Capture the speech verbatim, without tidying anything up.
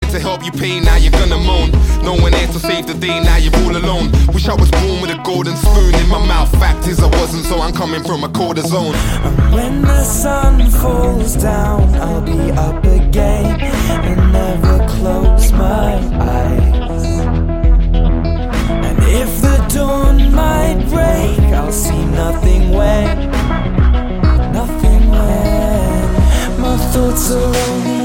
to help you pay, now you're gonna moan. No one there to save the day, now you're all alone. Wish I was born with a golden spoon in my mouth. Fact is I wasn't, so I'm coming from a colder zone. And when the sun falls down, I'll be up again and never close my eyes. And if the dawn might break, I'll see nothing when, nothing when my thoughts are only